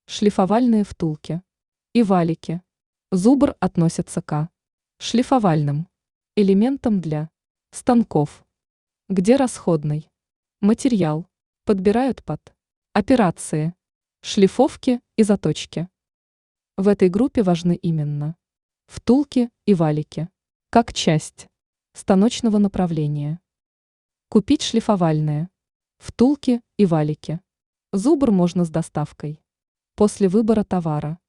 Шлифовальные втулки и валики. Зубр относится к шлифовальным элементам для станков, где расходный материал подбирают под операции шлифовки и заточки. В этой группе важны именно втулки и валики, как часть станочного направления. Купить шлифовальные втулки и валики. Зубр можно с доставкой. После выбора товара